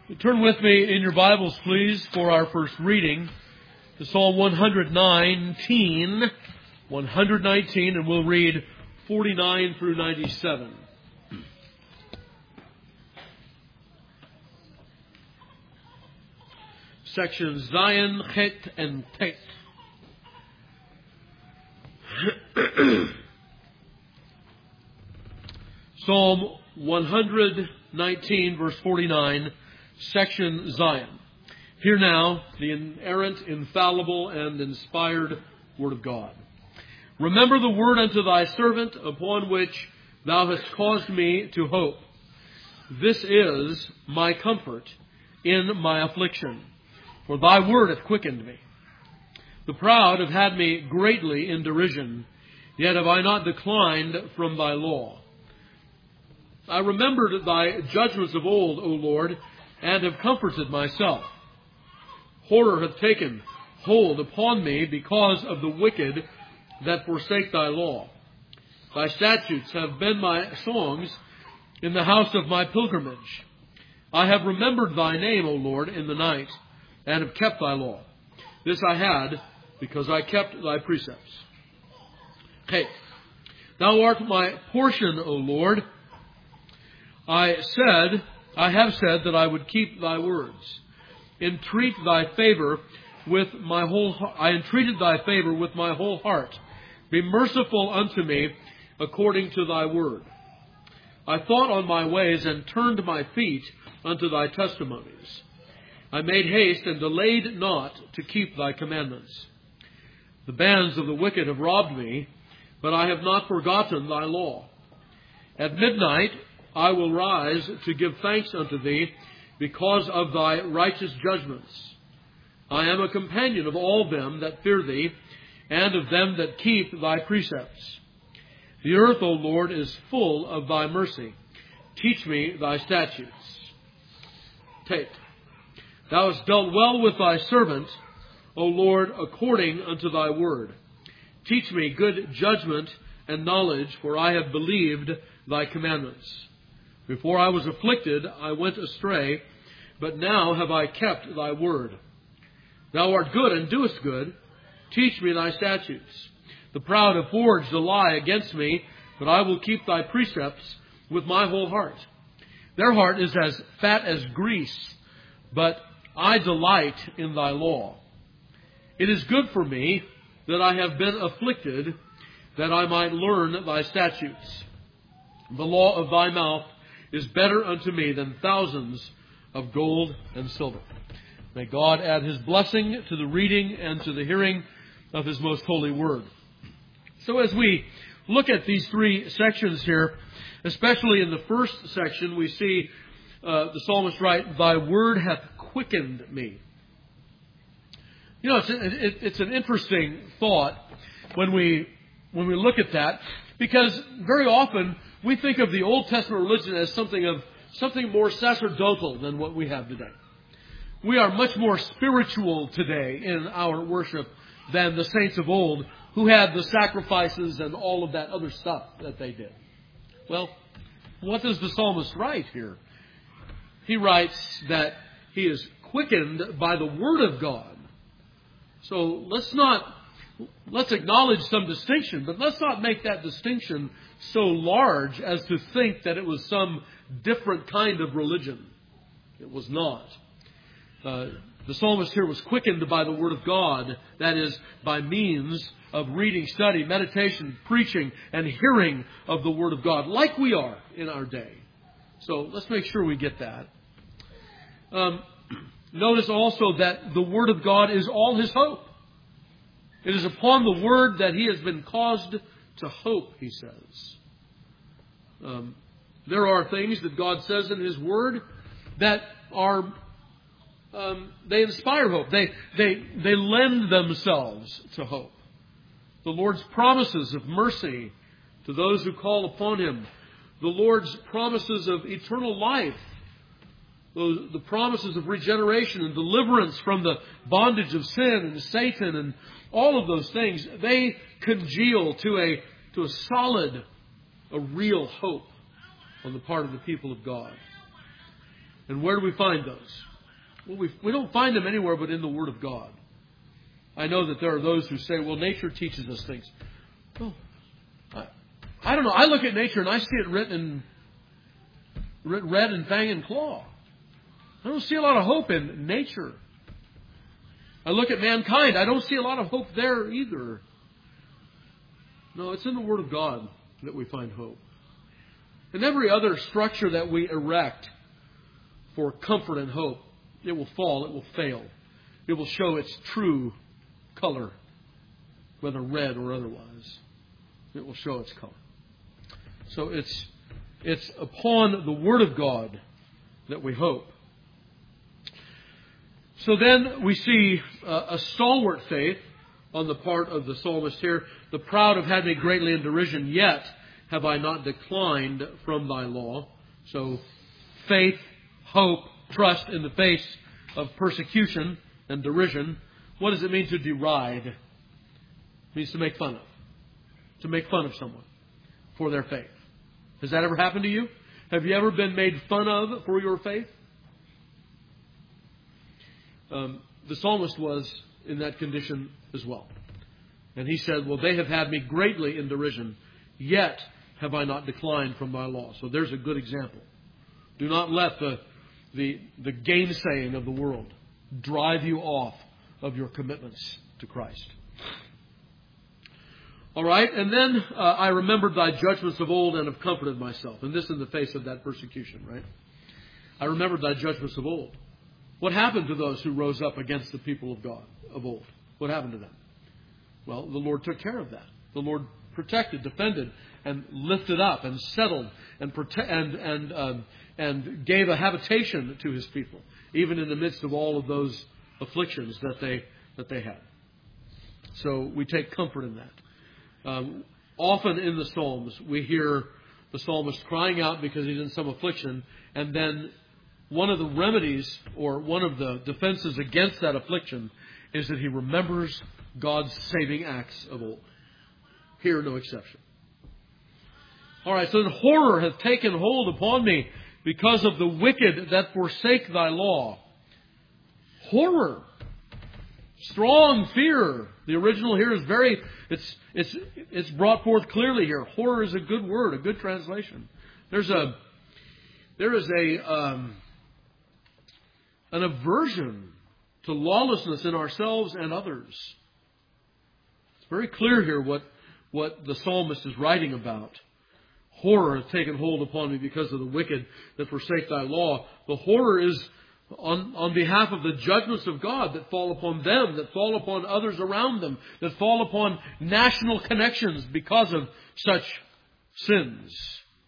Turn with me in your Bibles, please, for our first reading to Psalm 119, and we'll read 49 through 97. Sections Zion, Chet, and Tet. Psalm 119, verse 49, section Zion. Hear now the inerrant, infallible, and inspired Word of God. Remember the word unto thy servant, upon which thou hast caused me to hope. This is my comfort in my affliction, for thy word hath quickened me. The proud have had me greatly in derision, yet have I not declined from thy law. I remembered thy judgments of old, O Lord, and have comforted myself. Horror hath taken hold upon me because of the wicked that forsake thy law. Thy statutes have been my songs in the house of my pilgrimage. I have remembered thy name, O Lord, in the night, and have kept thy law. This I had, because I kept thy precepts. Hey, thou art my portion, O Lord. I have said that I would keep thy words. I entreated thy favor with my whole heart. Be merciful unto me according to thy word. I thought on my ways and turned my feet unto thy testimonies. I made haste and delayed not to keep thy commandments. The bands of the wicked have robbed me, but I have not forgotten thy law. At midnight I will rise to give thanks unto thee because of thy righteous judgments. I am a companion of all them that fear thee, and of them that keep thy precepts. The earth, O Lord, is full of thy mercy. Teach me thy statutes. Tate. Thou hast dealt well with thy servant, O Lord, according unto thy word. Teach me good judgment and knowledge, for I have believed thy commandments. Before I was afflicted, I went astray, but now have I kept thy word. Thou art good and doest good. Teach me thy statutes. The proud have forged a lie against me, but I will keep thy precepts with my whole heart. Their heart is as fat as grease, but I delight in thy law. It is good for me that I have been afflicted, that I might learn thy statutes. The law of thy mouth is better unto me than thousands of gold and silver. May God add His blessing to the reading and to the hearing of His most holy word. So as we look at these three sections here, especially in the first section, we see the psalmist write, thy word hath quickened me. You know, it's an interesting thought when we look at that, because very often we think of the Old Testament religion as something more sacerdotal than what we have today. We are much more spiritual today in our worship than the saints of old, who had the sacrifices and all of that other stuff that they did. Well, what does the psalmist write here? He writes that he is quickened by the word of God. So let's acknowledge some distinction, but let's not make that distinction so large as to think that it was some different kind of religion. It was not. The psalmist here was quickened by the word of God, that is, by means of reading, study, meditation, preaching, and hearing of the word of God, like we are in our day. So let's make sure we get that. Notice also that the word of God is all his hope. It is upon the word that he has been caused to hope, he says. There are things that God says in his word that are, they inspire hope. They lend themselves to hope. The Lord's promises of mercy to those who call upon him. The Lord's promises of eternal life. The promises of regeneration and deliverance from the bondage of sin and Satan and all of those things, they congeal to a solid, a real hope on the part of the people of God. And where do we find those? Well, we don't find them anywhere but in the Word of God. I know that there are those who say, well, nature teaches us things. Well, I don't know. I look at nature and I see it written red in fang and claw. I don't see a lot of hope in nature. I look at mankind. I don't see a lot of hope there either. No, it's in the Word of God that we find hope. And every other structure that we erect for comfort and hope, it will fall, it will fail. It will show its true color, whether red or otherwise. It will show its color. So it's upon the Word of God that we hope. So then we see a stalwart faith on the part of the psalmist here. The proud have had me greatly in derision, yet have I not declined from thy law. So faith, hope, trust in the face of persecution and derision. What does it mean to deride? It means to make fun of. To make fun of someone for their faith. Has that ever happened to you? Have you ever been made fun of for your faith? The psalmist was in that condition as well. And he said, well, they have had me greatly in derision, yet have I not declined from thy law. So there's a good example. Do not let the gainsaying of the world drive you off of your commitments to Christ. All right, and then I remembered thy judgments of old and have comforted myself. And this in the face of that persecution, right? I remembered thy judgments of old. What happened to those who rose up against the people of God of old? What happened to them? Well, the Lord took care of that. The Lord protected, defended, and lifted up and settled and gave a habitation to His people, even in the midst of all of those afflictions that they had. So we take comfort in that. Often in the Psalms, we hear the psalmist crying out because he's in some affliction, and then one of the remedies or one of the defenses against that affliction is that he remembers God's saving acts of old. Here, no exception. All right, so then horror hath taken hold upon me because of the wicked that forsake thy law. Horror. Strong fear. The original here is it's brought forth clearly here. Horror is a good word, a good translation. There is an aversion to lawlessness in ourselves and others. It's very clear here what the psalmist is writing about. Horror hath taken hold upon me because of the wicked that forsake thy law. The horror is on behalf of the judgments of God that fall upon them, that fall upon others around them, that fall upon national connections because of such sins.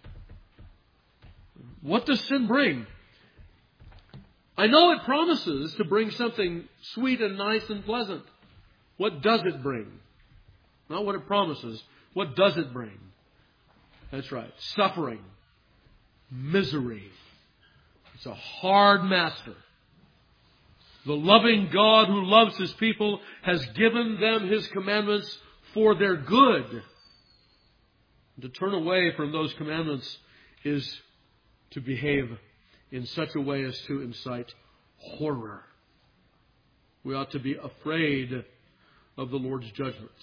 What does sin bring? I know it promises to bring something sweet and nice and pleasant. What does it bring? Not what it promises. What does it bring? That's right. Suffering. Misery. It's a hard master. The loving God who loves His people has given them His commandments for their good. To turn away from those commandments is to behave in such a way as to incite horror. We ought to be afraid of the Lord's judgments.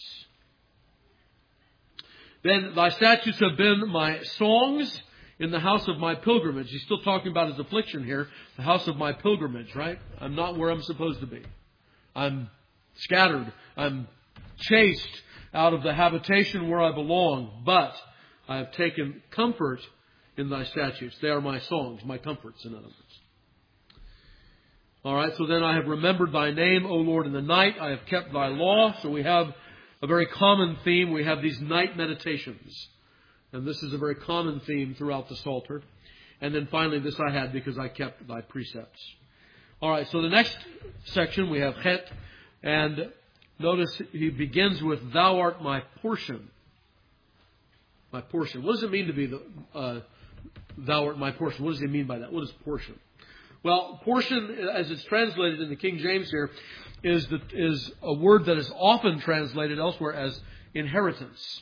Then thy statutes have been my songs in the house of my pilgrimage. He's still talking about his affliction here. The house of my pilgrimage, right? I'm not where I'm supposed to be. I'm scattered. I'm chased out of the habitation where I belong. But I have taken comfort in thy statutes. They are my songs, my comforts, in other words. All right, so then I have remembered thy name, O Lord, in the night. I have kept thy law. So we have a very common theme. We have these night meditations. And this is a very common theme throughout the Psalter. And then finally, this I had because I kept thy precepts. All right, so the next section we have Het. And notice he begins with, thou art my portion. My portion. What does it mean to be thou art my portion? What does he mean by that? What is portion? Well, portion, as it's translated in the King James here, is a word that is often translated elsewhere as inheritance.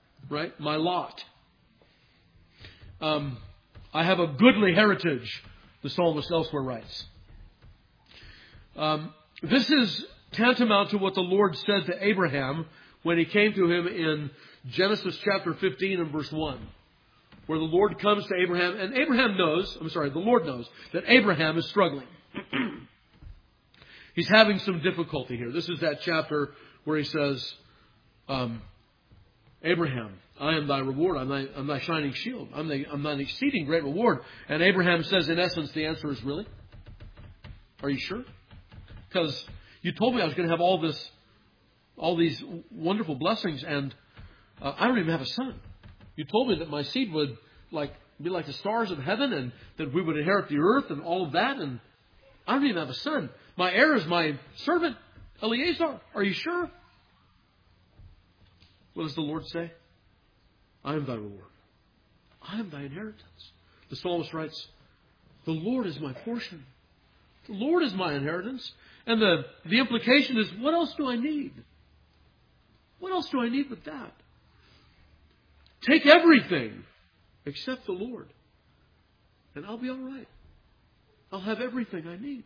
Right? My lot. I have a goodly heritage the psalmist elsewhere writes. This is tantamount to what the Lord said to Abraham when He came to him in Genesis chapter 15 and verse 1. Where the Lord comes to Abraham, and the Lord knows that Abraham is struggling. He's having some difficulty here. This is that chapter where He says, Abraham, I am thy reward. I'm thy shining shield. I'm thine exceeding great reward. And Abraham says, in essence, the answer is really? Are you sure? Because you told me I was going to have all these wonderful blessings, and I don't even have a son. You told me that my seed would be like the stars of heaven, and that we would inherit the earth and all of that, and I don't even have a son. My heir is my servant, Eliezer. Are you sure? What does the Lord say? I am thy reward. I am thy inheritance. The psalmist writes, the Lord is my portion. The Lord is my inheritance. And the implication is, what else do I need? What else do I need with that? Take everything except the Lord, and I'll be all right. I'll have everything I need.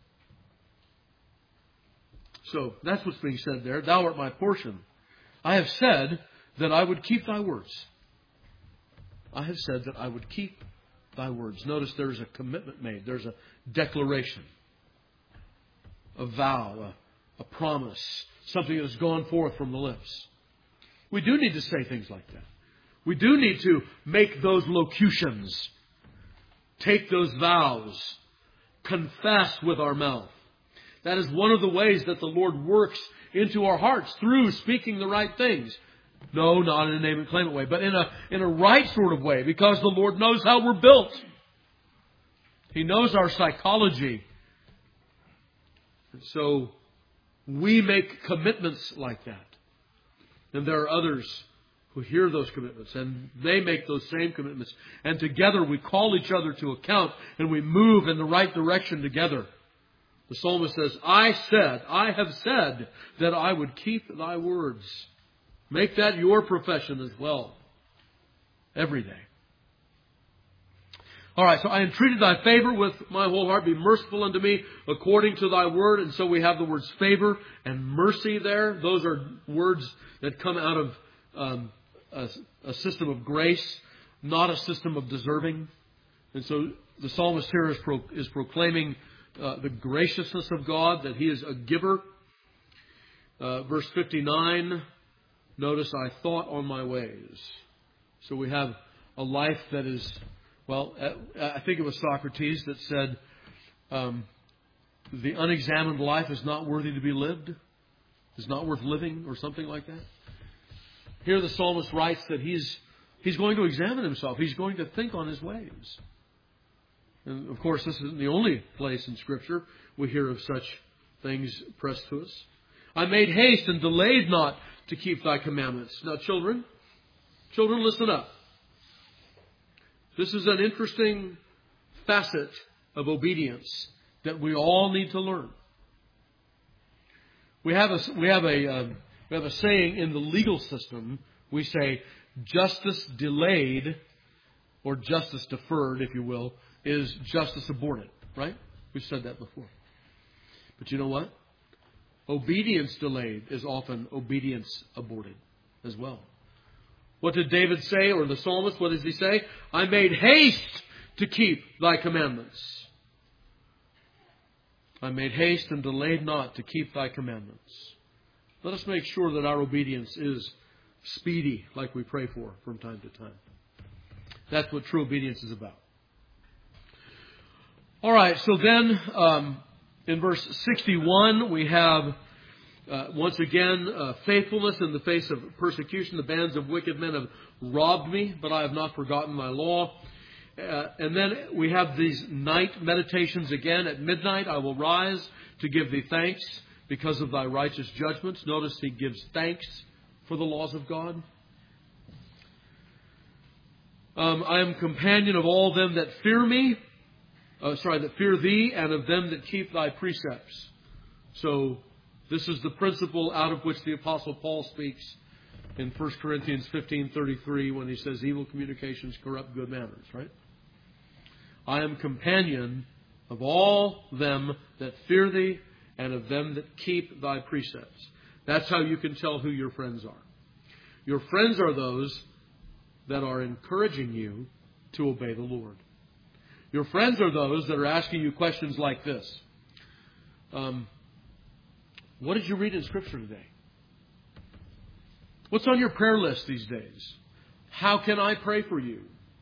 So that's what's being said there. Thou art my portion. I have said that I would keep thy words. I have said that I would keep thy words. Notice there's a commitment made. There's a declaration, a vow, a promise, something that has gone forth from the lips. We do need to say things like that. We do need to make those locutions, take those vows, confess with our mouth. That is one of the ways that the Lord works into our hearts, through speaking the right things. No, not in a name and claim it way, but in a right sort of way, because the Lord knows how we're built. He knows our psychology. And so we make commitments like that. And there are others who hear those commitments, and they make those same commitments. And together we call each other to account, and we move in the right direction together. The psalmist says, I have said that I would keep thy words. Make that your profession as well. Every day. All right, so I entreated thy favor with my whole heart. Be merciful unto me according to thy word. And so we have the words favor and mercy there. Those are words that come out of a system of grace, not a system of deserving. And so the psalmist here is proclaiming the graciousness of God, that He is a giver. Verse 59, notice, I thought on my ways. So we have a life that is, I think it was Socrates that said, the unexamined life is not worthy to be lived, is not worth living, or something like that. Here the psalmist writes that he's going to examine himself. He's going to think on his ways. And of course, this isn't the only place in Scripture we hear of such things pressed to us. I made haste and delayed not to keep thy commandments. Now, children, listen up. This is an interesting facet of obedience that we all need to learn. We have a saying in the legal system. We say justice delayed, or justice deferred, if you will, is justice aborted, right? We've said that before. But you know what? Obedience delayed is often obedience aborted as well. What did David say, or the psalmist, what does he say? I made haste to keep thy commandments. I made haste and delayed not to keep thy commandments. Let us make sure that our obedience is speedy, like we pray for from time to time. That's what true obedience is about. All right, so then in verse 61, we have once again faithfulness in the face of persecution. The bands of wicked men have robbed me, but I have not forgotten thy law. And then we have these night meditations again. At midnight I will rise to give thee thanks because of thy righteous judgments. Notice he gives thanks for the laws of God. I am companion of all them that fear me. That fear thee, and of them that keep thy precepts. So this is the principle out of which the Apostle Paul speaks in 1 Corinthians 15:33 when he says evil communications corrupt good manners, right? I am companion of all them that fear thee, and of them that keep thy precepts. That's how you can tell who your friends are. Your friends are those that are encouraging you to obey the Lord. Your friends are those that are asking you questions like this. What did you read in Scripture today? What's on your prayer list these days? How can I pray for you?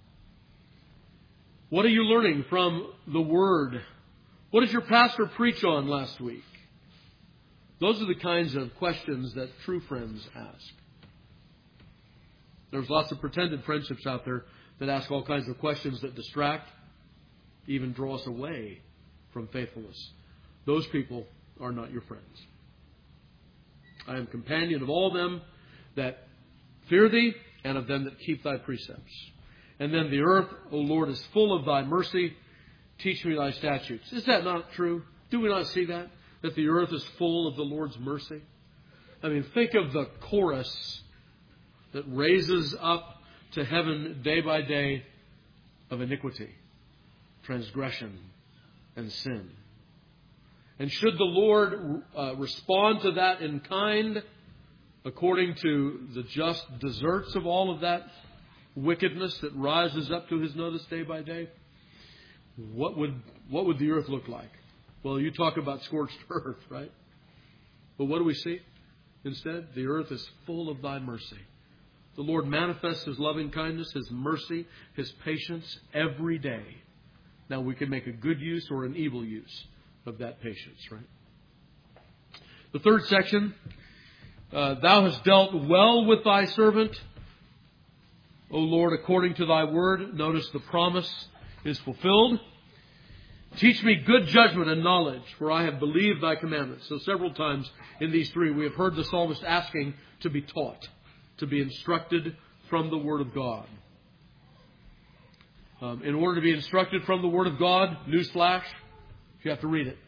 What are you learning from the Word? What did your pastor preach on last week? Those are the kinds of questions that true friends ask. There's lots of pretended friendships out there that ask all kinds of questions that distract, even draw us away from faithfulness. Those people are not your friends. I am companion of all them that fear thee, and of them that keep thy precepts. And then the earth, O Lord, is full of thy mercy. Teach me thy statutes. Is that not true? Do we not see that? That the earth is full of the Lord's mercy? I mean, think of the chorus that raises up to heaven day by day of iniquity, transgression, and sin. And should the Lord respond to that in kind, according to the just deserts of all of that wickedness that rises up to his notice day by day, what would the earth look like? Well, you talk about scorched earth, right? But what do we see instead? The earth is full of thy mercy. The Lord manifests his loving kindness, his mercy, his patience every day. Now we can make a good use or an evil use of that patience, right? The third section, thou hast dealt well with thy servant, O Lord, according to thy word. Notice the promise is fulfilled. Teach me good judgment and knowledge, for I have believed thy commandments. So several times in these three, we have heard the psalmist asking to be taught, to be instructed from the Word of God. In order to be instructed from the Word of God, newsflash, you have to read it.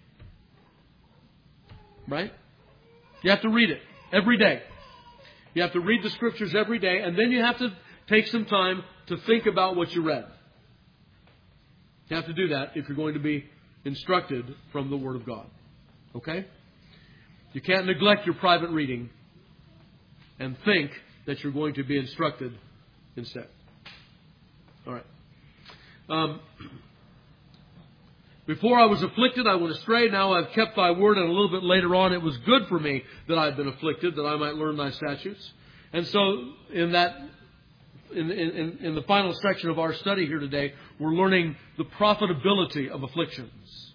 Right? You have to read it every day. You have to read the Scriptures every day, and then you have to take some time to think about what you read. You have to do that if you're going to be instructed from the Word of God. Okay? You can't neglect your private reading and think that you're going to be instructed instead. All right. Before I was afflicted, I went astray. Now I've kept thy word. And a little bit later on, it was good for me that I had been afflicted, that I might learn thy statutes. And so in the final section of our study here today, we're learning the profitability of afflictions.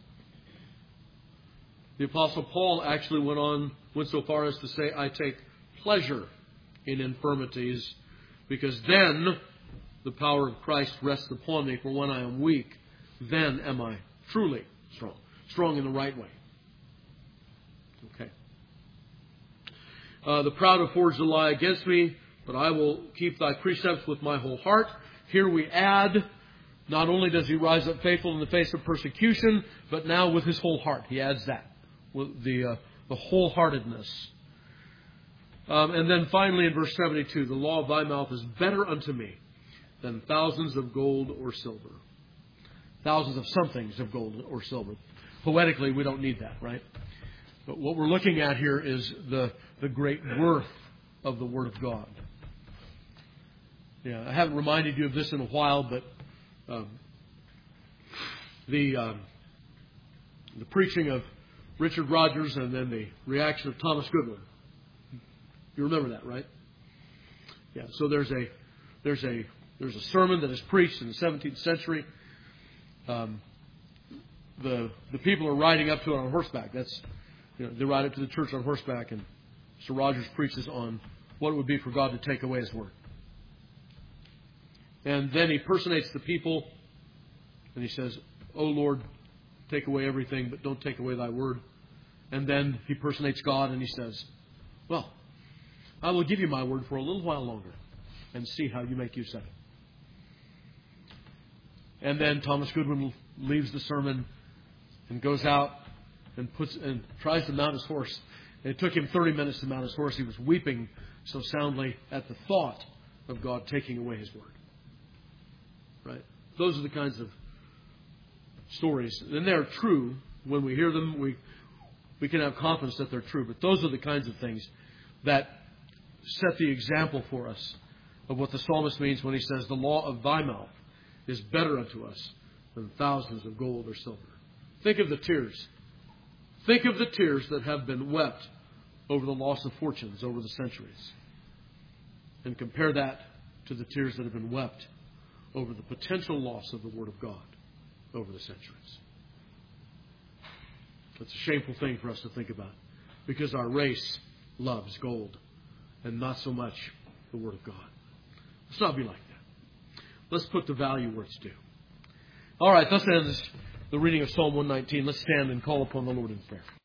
The Apostle Paul actually went so far as to say, I take pleasure in infirmities, because then the power of Christ rests upon me. For when I am weak, then am I truly strong. Strong in the right way. Okay. The proud have forged a lie against me, but I will keep thy precepts with my whole heart. Here we add, not only does he rise up faithful in the face of persecution, but now with his whole heart. He adds that, with the wholeheartedness. And then finally in verse 72, the law of thy mouth is better unto me than thousands of gold or silver. Thousands of somethings of gold or silver. Poetically, we don't need that, right? But what we're looking at here is the great worth of the Word of God. Yeah, I haven't reminded you of this in a while, but the preaching of Richard Rogers and then the reaction of Thomas Goodwin. You remember that, right? Yeah. So there's a sermon that is preached in the 17th century. The people are riding up to it on horseback. They ride up to the church on horseback, and Sir Rogers preaches on what it would be for God to take away His word. And then he personates the people, and he says, "O Lord, take away everything, but don't take away thy word." And then he personates God, and he says, "Well, I will give you my word for a little while longer, and see how you make use of it." And then Thomas Goodwin leaves the sermon and goes out and tries to mount his horse. And it took him 30 minutes to mount his horse. He was weeping so soundly at the thought of God taking away His word. Right? Those are the kinds of stories. And they're true. When we hear them, we can have confidence that they're true. But those are the kinds of things that set the example for us of what the psalmist means when he says, the law of thy mouth is better unto us than thousands of gold or silver. Think of the tears. Think of the tears that have been wept over the loss of fortunes over the centuries. And compare that to the tears that have been wept over the potential loss of the Word of God over the centuries. It's a shameful thing for us to think about, because our race loves gold and not so much the Word of God. Let's not be like that. Let's put the value where it's due. All right, thus ends the reading of Psalm 119. Let's stand and call upon the Lord in prayer.